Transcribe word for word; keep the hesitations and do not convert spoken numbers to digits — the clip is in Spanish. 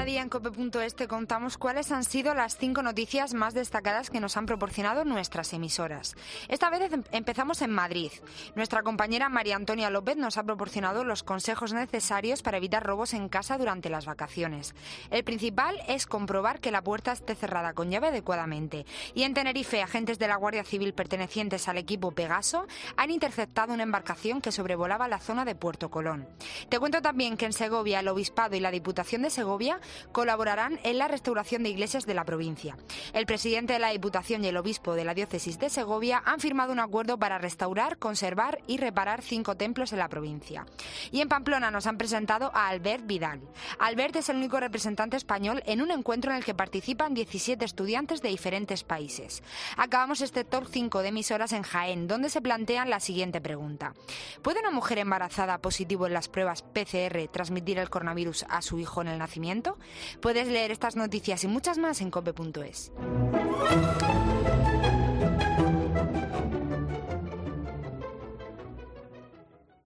día en cope punto es te contamos cuáles han sido las cinco noticias más destacadas que nos han proporcionado nuestras emisoras. Esta vez em- empezamos en Madrid. Nuestra compañera María Antonia López nos ha proporcionado los consejos necesarios para evitar robos en casa durante las vacaciones. El principal es comprobar que la puerta esté cerrada con llave adecuadamente. Y en Tenerife, agentes de la Guardia Civil pertenecientes al equipo Pegaso han interceptado una embarcación que sobrevolaba la zona de Puerto Colón. Te cuento también que en Segovia el Obispado y la Diputación de Segovia colaborarán en la restauración de iglesias de la provincia. El presidente de la Diputación y el obispo de la diócesis de Segovia han firmado un acuerdo para restaurar, conservar y reparar cinco templos en la provincia. Y en Pamplona nos han presentado a Albert Vidal. Albert es el único representante español en un encuentro en el que participan diecisiete estudiantes de diferentes países. Acabamos este top cinco de emisoras en Jaén, donde se plantean la siguiente pregunta. ¿Puede una mujer embarazada positivo en las pruebas P C R transmitir el coronavirus a su hijo en el nacimiento? Puedes leer estas noticias y muchas más en cope punto es.